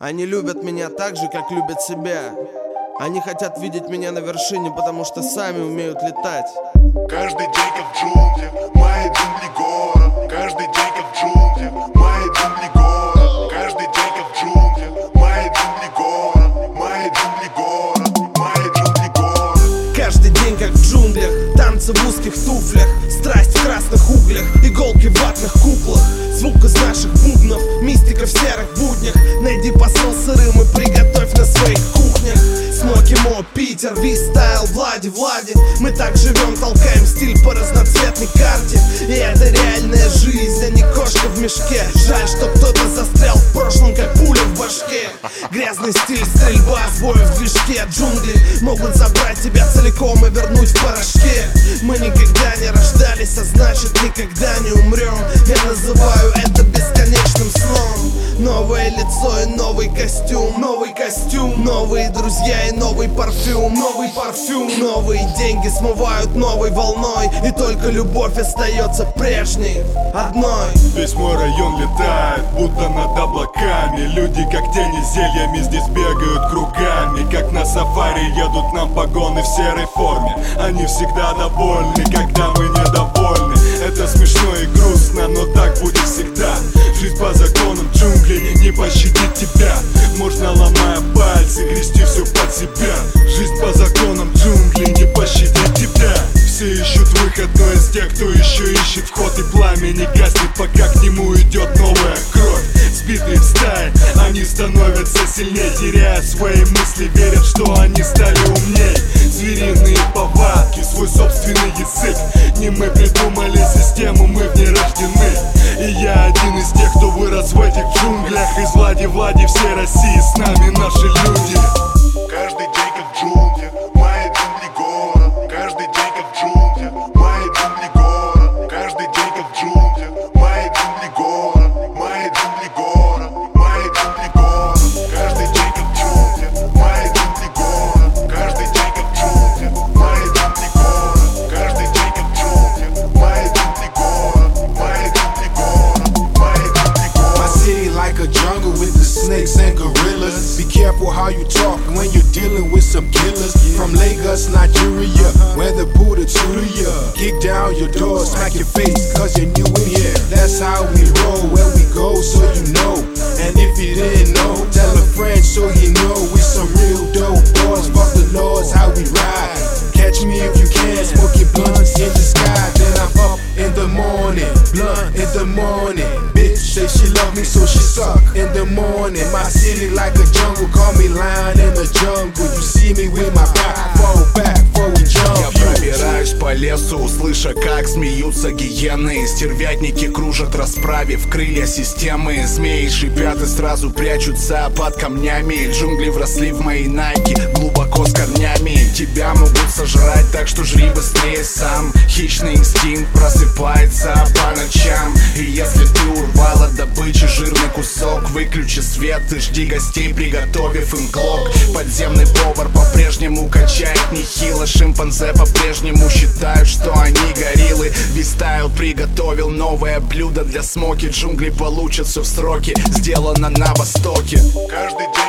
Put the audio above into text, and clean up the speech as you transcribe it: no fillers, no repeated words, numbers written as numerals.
Они любят меня так же, как любят себя. Они хотят видеть меня на вершине, потому что сами умеют летать. Каждый день как в джунглях, мои джунгли город. Каждый день как в джунглях, мои джунгли город. Каждый день как в джунглях, мои джунгли город. Мои джунгли город, мои джунгли город. Каждый день как в джунглях, танцы в узких туфлях, страсть в красных углях, иголки в ватных куклах, звук из наших бубнов, мистика в серых буднях. Найди посол сырым и приготовь на своих кухнях. Смоки Мо, Питер, Ви-стайл, Влади. Мы так живем, толкаем стиль по разноцветной карте. И это реальная жизнь, а не кошка в мешке. Жаль, что кто-то застрял в прошлом, как пуля в башке. Грязный стиль, стрельба, сбой в движке. Джунгли могут забрать тебя целиком и вернуть в порошке. Мы никогда не рождались, а значит никогда не умрем. Я называю это бесконечным сном. Новое лицо и новый костюм. Новый костюм, новые друзья и новый парфюм. Новый парфюм, новые деньги смывают новой волной. И только любовь остается прежней, одной. Весь мой район летает, будто над облаками. Люди как тени зельями здесь бегают кругами. Как на сафари едут нам погоны в серой форме. Они всегда довольны, когда мы недовольны. Это смешно и грустно, но так будет всегда. Жизнь по законам джунглей не пощадит тебя. Можно, ломая пальцы, грести все под себя. Жизнь по законам джунглей не пощадит тебя. Все ищут выход, но из тех, кто еще ищет вход. И пламя не гаснет, пока к нему идет новая кровь. Сбитые в стае, они становятся сильнее. Теряя свои мысли, верят, что они стали умней. Звериные повадки, свой собственный язык. Не мы придумали систему, мы в ней рождены. И я один из тех, кто вырос в этих джунглях. Из Влади всей России с нами наши люди. Каждый день как в джунглях, мои джунгли город. Каждый день как в джунглях, мои джунгли город. Каждый день как в джунглях, мои джунгли город. Мои джунгли город, мои джунгли город. Каждый день как в джунглях, мои джунгли город. Каждый день как в джунглях, мои джунгли город. Каждый день как в джунглях, мои джунгли город. Мои джунгли город, мои джунгли город. My city like a jungle with the snakes and gorillas. Be careful how you talk when you're dealing with some killers. From Lagos, Nigeria, where the Buddha to ya. Kick down your door, smack your face, cause you're new in here. That's how we roll, where we go, so you know. And if you didn't know, tell a friend so you know. We some real dope boys, fuck the laws, how we ride. Catch me if you can, smoking blunts in the sky. Then I'm up in the morning, blunt in the morning. Bitch say she love me, so she suck in the morning. My city like a jungle, call me lion in the jungle. You see me with my back, fall back, forward jump. Я пробираюсь по лесу, услыша, как смеются гиены. Стервятники кружат, расправив крылья системы. Змеи шипят и сразу прячутся под камнями. Джунгли вросли в мои найки, глубоко с корнями. Тебя могут сожрать, так что жри быстрее сам. Хищный инстинкт просыпается по ночам. И если ты урвала добычи жирный кусок, выключи свет и жди гостей, приготовив им глок. Подземный повар по-прежнему качает нехило. Шимпанзе по-прежнему считают, что они гориллы. Ви-стайл приготовил новое блюдо для смоки. Джунгли получат все в сроки, сделано на востоке. Каждый день